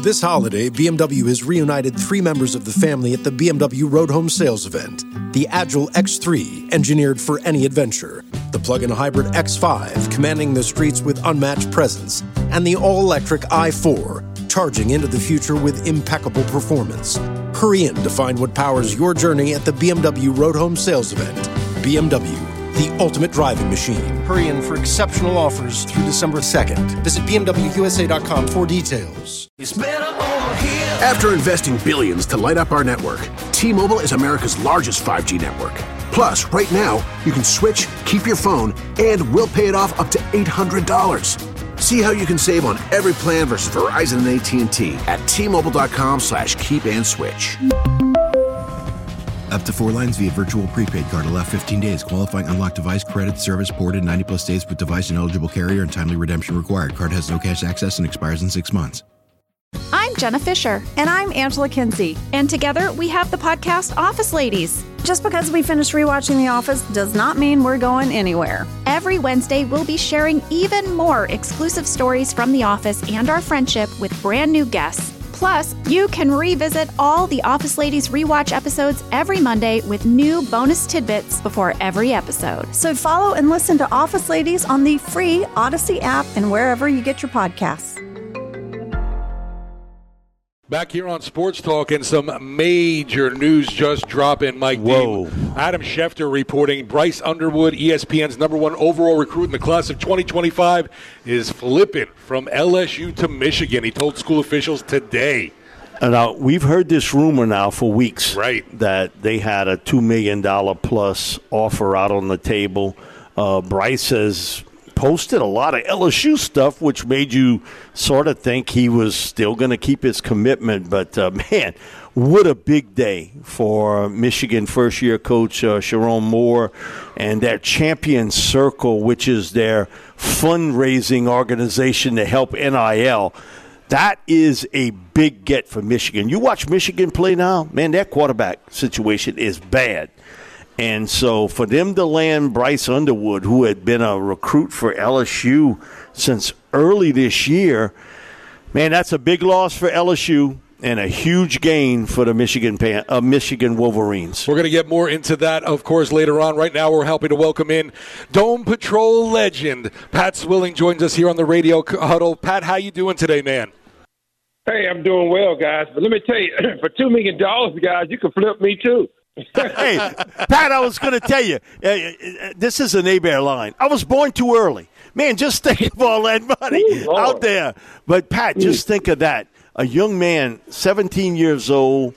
This holiday, BMW has reunited 3 members of the family at the BMW Road Home Sales event. The Agile X3, engineered for any adventure. The plug-in hybrid X5, commanding the streets with unmatched presence. And the all-electric i4, charging into the future with impeccable performance. Hurry in to find what powers your journey at the BMW Road Home Sales event. BMW, the ultimate driving machine. Hurry in for exceptional offers through December 2nd. Visit BMWUSA.com for details. After investing billions to light up our network, T-Mobile is America's largest 5G network. Plus, right now, you can switch, keep your phone, and we'll pay it off up to $800. See how you can save on every plan versus Verizon and AT&T at T-Mobile.com/keep-and-switch. Up to 4 lines via virtual prepaid card. Allow 15 days. Qualifying unlocked device credit service ported 90-plus days with device and eligible carrier and timely redemption required. Card has no cash access and expires in 6 months. I'm Jenna Fisher. And I'm Angela Kinsey. And together we have the podcast Office Ladies. Just because we finished rewatching The Office does not mean we're going anywhere. Every Wednesday, we'll be sharing even more exclusive stories from The Office and our friendship with brand new guests. Plus, you can revisit all the Office Ladies rewatch episodes every Monday with new bonus tidbits before every episode. So follow and listen to Office Ladies on the free Odyssey app and wherever you get your podcasts. Back here on Sports Talk, and some major news just dropping, Mike. Whoa. Adam Schefter reporting Bryce Underwood, ESPN's #1 overall recruit in the class of 2025, is flipping from LSU to Michigan. He told school officials today. Now, we've heard this rumor now for weeks. Right. That they had a $2 million plus offer out on the table. Bryce has posted a lot of LSU stuff, which made you sort of think he was still going to keep his commitment. But, man, what a big day for Michigan first-year coach Sharon Moore and their Champion Circle, which is their fundraising organization to help NIL. That is a big get for Michigan. You watch Michigan play now, man, their quarterback situation is bad. And so for them to land Bryce Underwood, who had been a recruit for LSU since early this year, man, that's a big loss for LSU and a huge gain for the Michigan Wolverines. We're going to get more into that, of course, later on. Right now, we're helping to welcome in Dome Patrol legend Pat Swilling joins us here on the Radio Huddle. Pat, how you doing today, man? Hey, I'm doing well, guys. But let me tell you, for $2 million, guys, you can flip me too. Hey, Pat, I was going to tell you, this is an A-Bear line. I was born too early. Man, just think of all that money out there. But, Pat, just think of that. A young man, 17 years old,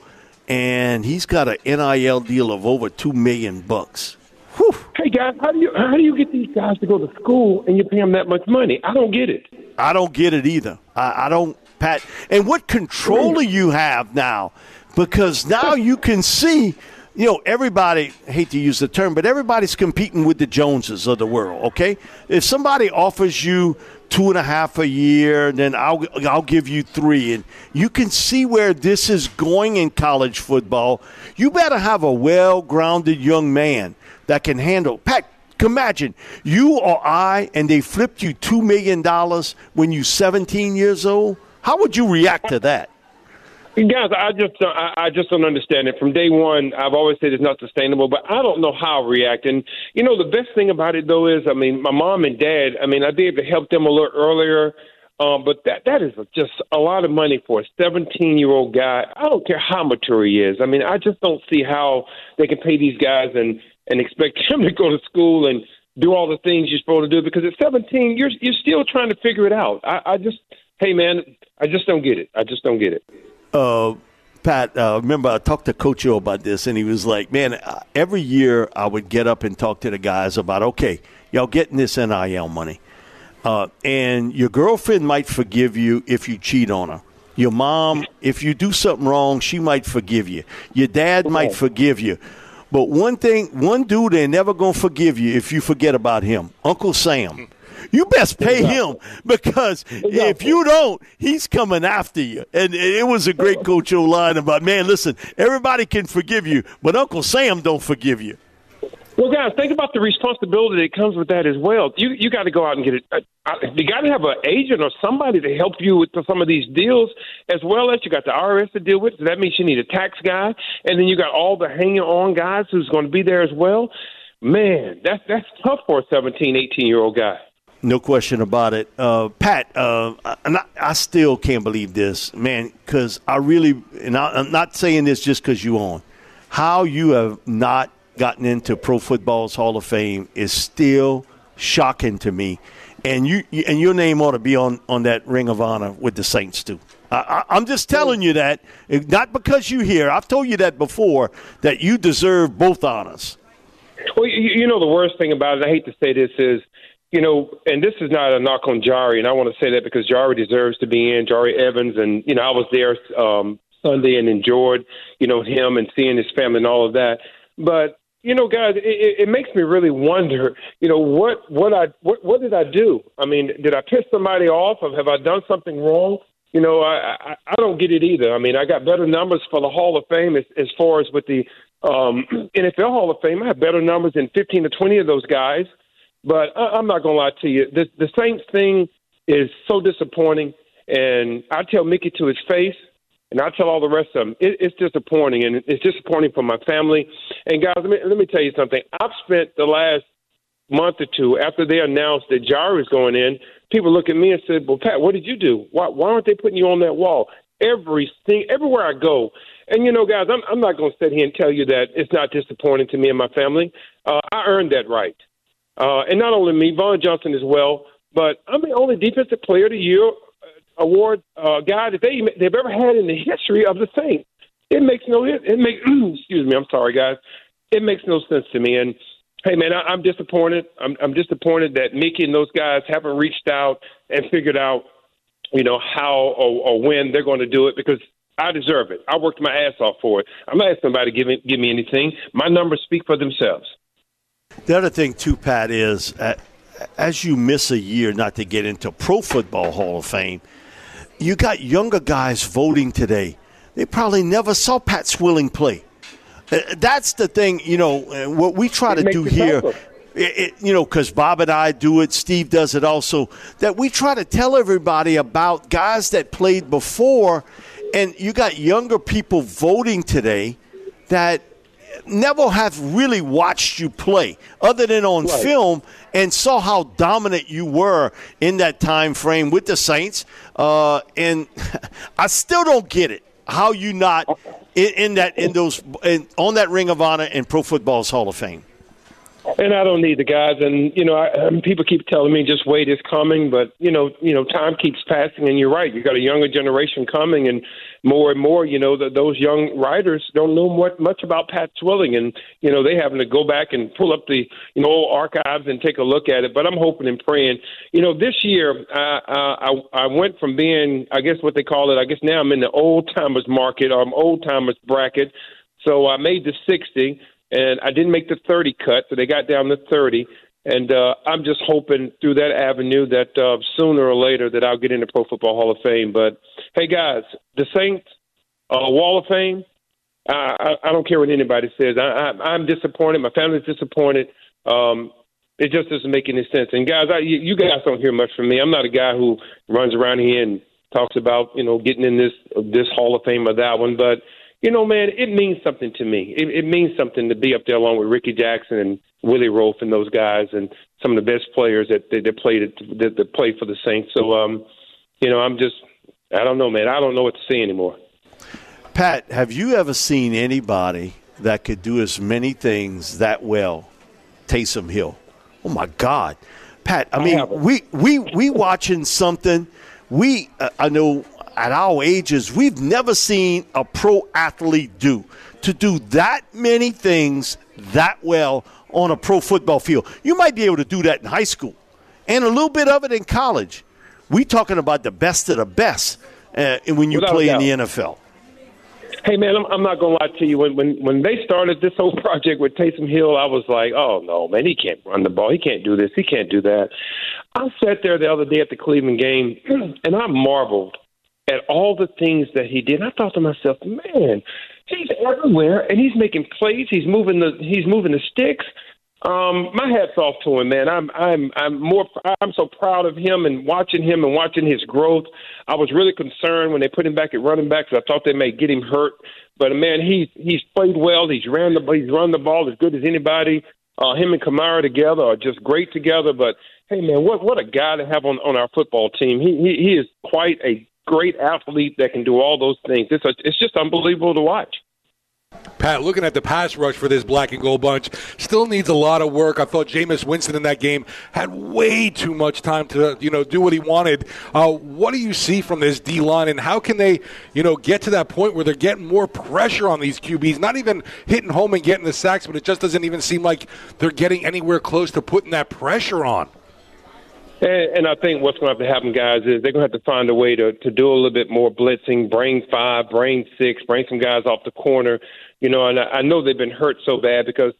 and he's got an NIL deal of over $2 million. Whew. Hey, guys, how do you get these guys to go to school and you pay them that much money? I don't get it. I don't get it either. I don't, Pat. And what control do you have now? Because now you can see – you know, everybody, I hate to use the term, but everybody's competing with the Joneses of the world, okay? If somebody offers you 2.5 a year, then I'll give you 3. And you can see where this is going in college football. You better have a well-grounded young man that can handle. Pat, imagine you or I, and they flipped you $2 million when you're 17 years old. How would you react to that? Guys, I just don't understand it. From day one, I've always said it's not sustainable, but I don't know how I'll react. And, you know, the best thing about it, though, is, I mean, my mom and dad, I mean, I'd be able to help them a little earlier, but that is just a lot of money for a 17-year-old guy. I don't care how mature he is. I mean, I just don't see how they can pay these guys and expect them to go to school and do all the things you're supposed to do, because at 17, you're still trying to figure it out. Hey, man, I just don't get it. I just don't get it. Pat, remember I talked to Coach O about this, and he was like, man, every year I would get up and talk to the guys about, okay, y'all getting this NIL money. And your girlfriend might forgive you if you cheat on her. Your mom, if you do something wrong, she might forgive you. Your dad might forgive you. But one dude ain't never going to forgive you if you forget about him, Uncle Sam. You best pay him, because if you don't, he's coming after you. And it was a great Coach O line about, man, listen, everybody can forgive you, but Uncle Sam don't forgive you. Well, guys, think about the responsibility that comes with that as well. You got to go out and get it. You got to have an agent or somebody to help you with some of these deals, as well as you got the IRS to deal with. So that means you need a tax guy, and then you got all the hanging-on guys who's going to be there as well. Man, that's tough for a 17, 18-year-old guy. No question about it. Pat, I still can't believe this, man, because I'm not saying this just because you on. How you have not gotten into Pro Football's Hall of Fame is still shocking to me. And your name ought to be on that Ring of Honor with the Saints, too. I'm just telling you that, not because you're here. I've told you that before, that you deserve both honors. Well, you know, the worst thing about it, I hate to say this, is, you know, and this is not a knock on Jari, and I want to say that because Jari deserves to be in, Jari Evans, and, you know, I was there Sunday and enjoyed, you know, him and seeing his family and all of that. But, you know, guys, it makes me really wonder, you know, what did I do? I mean, did I piss somebody off, or have I done something wrong? You know, I don't get it either. I mean, I got better numbers for the Hall of Fame as far as with the NFL Hall of Fame. I have better numbers than 15 to 20 of those guys. But I'm not going to lie to you. The Saints thing is so disappointing. And I tell Mickey to his face, and I tell all the rest of them, it's disappointing. And it's disappointing for my family. And, guys, let me tell you something. I've spent the last month or two, after they announced that Jari was going in, people look at me and said, well, Pat, what did you do? Why aren't they putting you on that wall? Everywhere I go. And, you know, guys, I'm not going to sit here and tell you that it's not disappointing to me and my family. I earned that right. And not only me, Vaughn Johnson as well, but I'm the only Defensive Player of the Year award guy that they've ever had in the history of the Saints. Excuse me, I'm sorry, guys. It makes no sense to me. And, hey, man, I'm disappointed. I'm disappointed that Mickey and those guys haven't reached out and figured out, you know, how or when they're going to do it, because I deserve it. I worked my ass off for it. I'm not asking somebody to give me anything. My numbers speak for themselves. The other thing, too, Pat, is as you miss a year not to get into Pro Football Hall of Fame, you got younger guys voting today. They probably never saw Pat Swilling play. That's the thing, you know, what we try to do here, you know, because Bob and I do it, Steve does it also, that we try to tell everybody about guys that played before, and you got younger people voting today that never have really watched you play other than on film and saw how dominant you were in that time frame with the Saints. And I still don't get it. How you not on that Ring of Honor and Pro Football's Hall of Fame? And I don't need the guys. And, you know, people keep telling me just wait, it's coming. But, you know, time keeps passing. And you're right. You got a younger generation coming. And more, you know, those young writers don't know much about Pat Swilling. And, you know, they having to go back and pull up the, you know, old archives and take a look at it. But I'm hoping and praying. You know, this year I went from being, I guess what they call it, I guess now I'm in the old-timers market, or old-timers bracket. So I made the 60. And I didn't make the 30 cut, so they got down to 30. And I'm just hoping through that avenue that sooner or later that I'll get into Pro Football Hall of Fame. But, hey, guys, the Saints, Wall of Fame, I don't care what anybody says. I'm disappointed. My family's disappointed. It just doesn't make any sense. And, guys, you guys don't hear much from me. I'm not a guy who runs around here and talks about, you know, getting in this Hall of Fame or that one. But, you know, man, it means something to me. It means something to be up there along with Ricky Jackson and Willie Roaf and those guys and some of the best players that played for the Saints. So, you know, I don't know, man. I don't know what to say anymore. Pat, have you ever seen anybody that could do as many things that well? Taysom Hill. Oh, my God. Pat, I mean, we watching something. I know – at our ages, we've never seen a pro athlete to do that many things that well on a pro football field. You might be able to do that in high school and a little bit of it in college. We're talking about the best of the best when you play in the NFL. Hey, man, I'm not going to lie to you. When they started this whole project with Taysom Hill, I was like, oh, no, man, he can't run the ball. He can't do this. He can't do that. I sat there the other day at the Cleveland game, and I marveled at all the things that he did. I thought to myself, man, he's everywhere, and he's making plays. He's moving the sticks. My hat's off to him, man. I'm so proud of him and watching his growth. I was really concerned when they put him back at running back because I thought they may get him hurt. But man, he's played well. He's run the ball as good as anybody. Him and Kamara together are just great together. But hey, man, what a guy to have on our football team. He is quite a great athlete that can do all those things. It's just unbelievable to watch. Pat, looking at the pass rush for this black and gold bunch, still needs a lot of work. I thought Jameis Winston in that game had way too much time to, do what he wanted. What do you see from this D-line, and how can they, get to that point where they're getting more pressure on these QBs, not even hitting home and getting the sacks, but it just doesn't even seem like they're getting anywhere close to putting that pressure on. And I think what's going to have to happen, guys, is they're going to have to find a way to do a little bit more blitzing, bring 5, bring 6, bring some guys off the corner. And I know they've been hurt so bad because,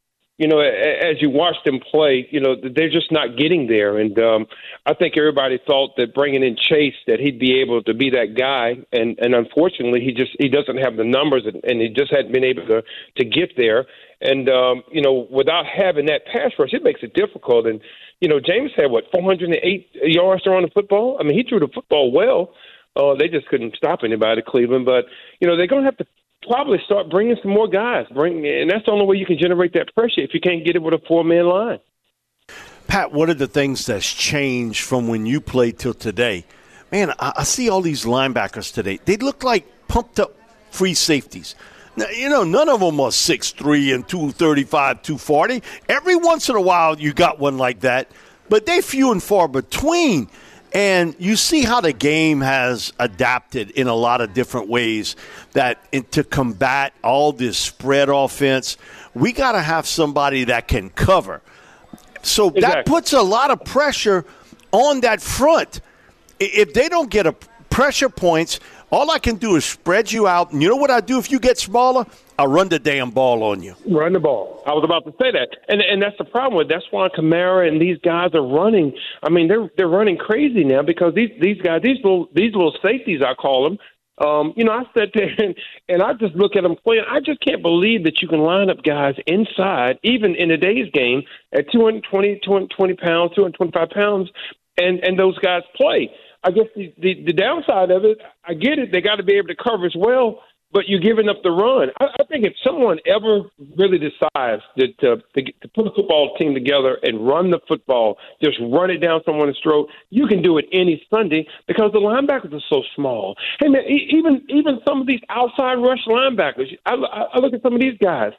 as you watch them play, they're just not getting there. And I think everybody thought that bringing in Chase, that he'd be able to be that guy. And unfortunately, he doesn't have the numbers, and he just hadn't been able to get there. And, without having that pass rush, it makes it difficult. And, James had, 408 yards throwing the football? I mean, he threw the football well. They just couldn't stop anybody, Cleveland. But, they're going to have to probably start bringing some more guys. And that's the only way you can generate that pressure if you can't get it with a 4-man line. Pat, one of the things that's changed from when you played till today, man, I see all these linebackers today. They look like pumped-up free safeties. Now, none of them are 6'3" and 235, 240. Every once in a while you got one like that, but they're few and far between. And you see how the game has adapted in a lot of different ways to combat all this spread offense. We got to have somebody that can cover. So exactly. That puts a lot of pressure on that front. If they don't get pressure points, all I can do is spread you out. And you know what I do if you get smaller? I'll run the damn ball on you. Run the ball. I was about to say that. And that's the problem with it. That's why Kamara and these guys are running. I mean, they're running crazy now because these guys, these little safeties, I call them, I sat there and I just look at them playing. I just can't believe that you can line up guys inside, even in today's game, at 220 pounds, 225 pounds, and those guys play. I guess the downside of it, I get it. They got to be able to cover as well, but you're giving up the run. I think if someone ever really decides that to put a football team together and run the football, just run it down someone's throat, you can do it any Sunday because the linebackers are so small. Hey, man, even some of these outside rush linebackers, I look at some of these guys,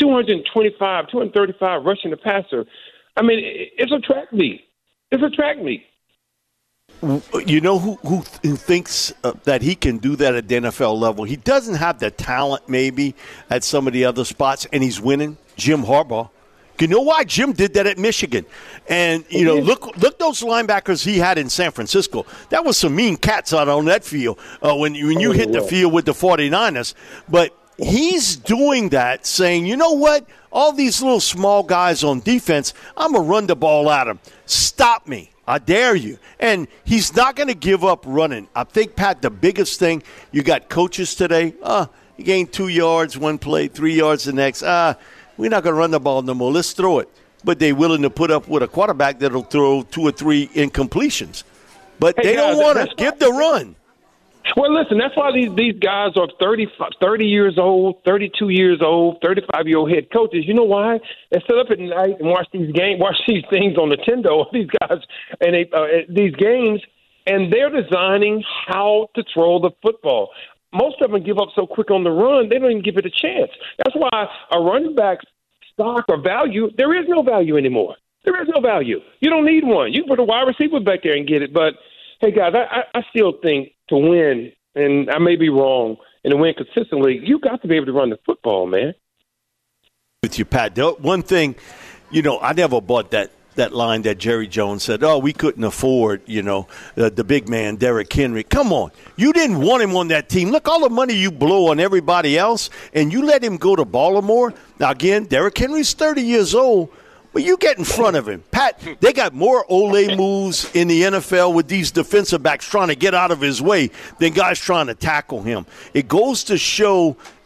225, 235 rushing the passer. I mean, it's a track meet. It's a track meet. You know who thinks that he can do that at the NFL level? He doesn't have the talent maybe at some of the other spots, and he's winning. Jim Harbaugh. You know why Jim did that at Michigan? And, look those linebackers he had in San Francisco. That was some mean cats out on that field when you hit the field with the 49ers. But he's doing that, saying, you know what? All these little small guys on defense, I'm going to run the ball at them. Stop me. I dare you. And he's not going to give up running. I think, Pat, the biggest thing, you got coaches today, you gained 2 yards one play, 3 yards the next. We're not going to run the ball no more. Let's throw it. But they're willing to put up with a quarterback that'll throw 2 or 3 incompletions. But they don't want to give the run. Well, listen, that's why these guys are 30 years old, 32 years old, 35-year-old head coaches. You know why? They sit up at night and watch these things on Nintendo, these guys, and these games, and they're designing how to throw the football. Most of them give up so quick on the run, they don't even give it a chance. That's why a running back's stock or value, there is no value anymore. There is no value. You don't need one. You can put a wide receiver back there and get it. But, hey, guys, I still think to win, and I may be wrong, and to win consistently, you got to be able to run the football, man. With you, Pat. One thing, I never bought that line that Jerry Jones said, we couldn't afford, the big man, Derrick Henry. Come on. You didn't want him on that team. Look, all the money you blow on everybody else, and you let him go to Baltimore. Now, again, Derrick Henry's 30 years old, but you get in front of him. Pat, they got more Ole moves in the NFL with these defensive backs trying to get out of his way than guys trying to tackle him. It goes to show that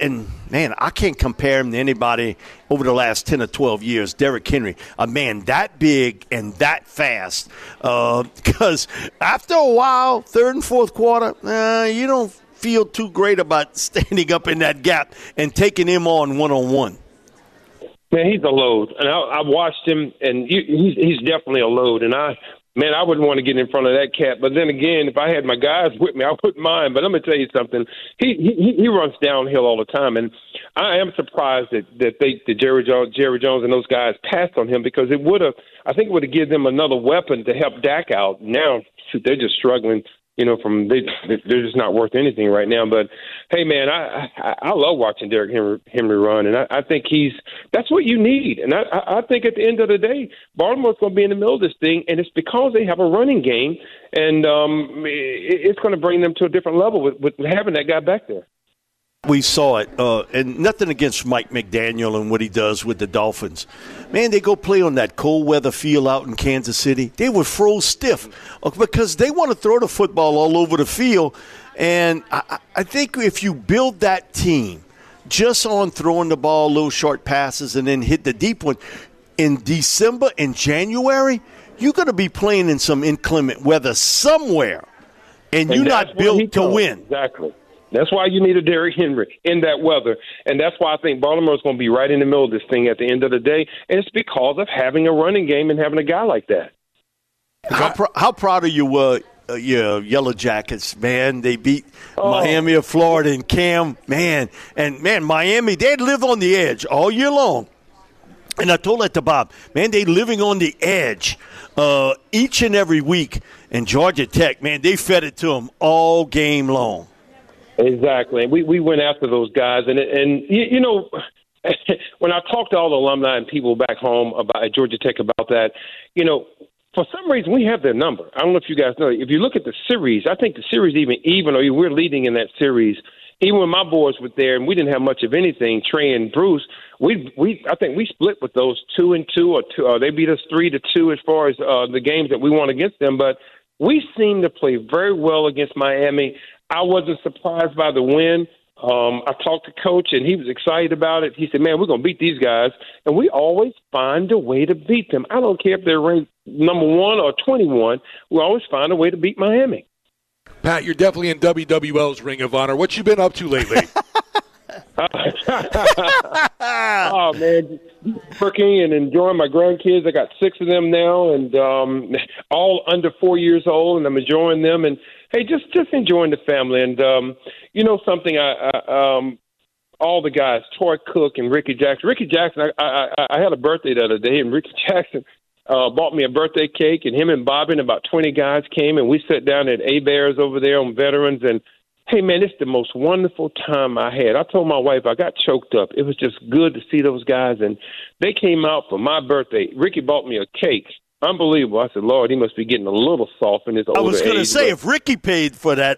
and man, I can't compare him to anybody over the last 10 or 12 years, Derrick Henry, a man that big and that fast. Because after a while, third and fourth quarter, you don't feel too great about standing up in that gap and taking him on one-on-one. Man, he's a load, and I've watched him, and he's definitely a load. And I wouldn't want to get in front of that cat. But then again, if I had my guys with me, I wouldn't mind. But I'm gonna tell you something. He runs downhill all the time, and I am surprised that Jerry Jones and those guys passed on him, because I think it would have given them another weapon to help Dak out. Now they're just struggling. They're just not worth anything right now. But hey, man, I love watching Derrick Henry run, and I think that's what you need. And I think at the end of the day, Baltimore's going to be in the middle of this thing, and it's because they have a running game, and it's going to bring them to a different level with having that guy back there. We saw it, and nothing against Mike McDaniel and what he does with the Dolphins. Man, they go play on that cold weather field out in Kansas City. They were froze stiff because they want to throw the football all over the field. And I think if you build that team just on throwing the ball, little short passes, and then hit the deep one, in December and January, you're going to be playing in some inclement weather somewhere, and you're not built to win. Exactly. That's why you need a Derrick Henry in that weather. And that's why I think Baltimore is going to be right in the middle of this thing at the end of the day. And it's because of having a running game and having a guy like that. How proud are you, your Yellow Jackets, man? They beat Miami of Florida and Cam, man. And, man, Miami, they live on the edge all year long. And I told that to Bob, man, they living on the edge each and every week. And Georgia Tech, man, they fed it to them all game long. Exactly. And we went after those guys. And when I talk to all the alumni and people back home at Georgia Tech about that, for some reason we have their number. I don't know if you guys know. If you look at the series, I think the series even or we're leading in that series. Even when my boys were there and we didn't have much of anything, Trey and Bruce, I think we split with those 2-2 or they beat us 3-2 as far as the games that we won against them. But we seem to play very well against Miami. I wasn't surprised by the win. I talked to Coach, and he was excited about it. He said, man, we're going to beat these guys. And we always find a way to beat them. I don't care if they're ranked number 1 or 21. We always find a way to beat Miami. Pat, you're definitely in WWL's Ring of Honor. What you been up to lately? Oh, man, working and enjoying my grandkids. I got 6 of them now, and all under 4 years old, and I'm enjoying them. And hey, just enjoying the family. And something, all the guys, Troy Cook and Ricky Jackson. Ricky Jackson, I had a birthday the other day, and Ricky Jackson bought me a birthday cake, and him and Bobby and about 20 guys came, and we sat down at A-Bears over there on Veterans. And hey, man, it's the most wonderful time I had. I told my wife I got choked up. It was just good to see those guys, and they came out for my birthday. Ricky bought me a cake. Unbelievable. I said, Lord, he must be getting a little soft in his older age. I was going to say, if Ricky paid for that,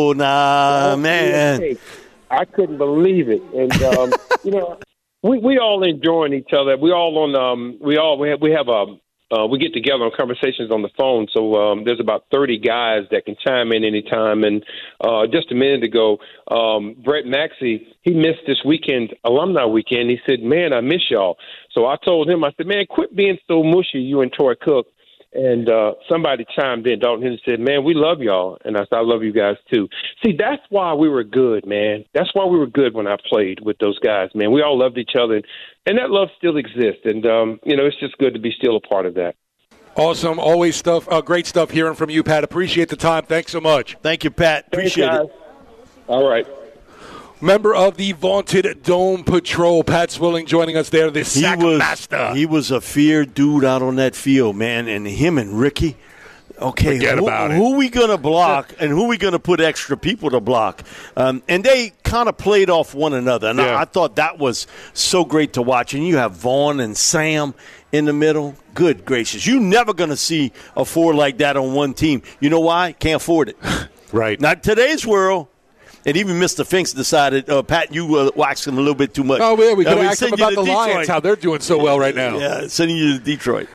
man. I couldn't believe it. And, we all enjoying each other. We all on, we get together on conversations on the phone. So there's about 30 guys that can chime in anytime. And just a minute ago, Brett Maxey, he missed this weekend, alumni weekend. He said, man, I miss y'all. So I told him, I said, man, quit being so mushy, you and Troy Cook. And somebody chimed in, Dalton Henry said, man, we love y'all. And I said, I love you guys too. See, that's why we were good, man. That's why we were good when I played with those guys, man. We all loved each other. And that love still exists. And, it's just good to be still a part of that. Awesome. Always great stuff hearing from you, Pat. Appreciate the time. Thanks so much. Thank you, Pat. Appreciate it. All right. Member of the vaunted Dome Patrol, Pat Swilling, joining us there, the sack master. He was a feared dude out on that field, man. And him and Ricky, okay, who we going to block and who we going to put extra people to block? And they kind of played off one another. And I thought that was so great to watch. And you have Vaughn and Sam in the middle. Good gracious. You're never going to see a four like that on one team. You know why? Can't afford it. Right. Not today's world. And even Mr. Finks decided, Pat, you watched him a little bit too much. Oh, yeah, we could ask him about the Lions, how they're doing so well right now. Yeah, sending you to Detroit.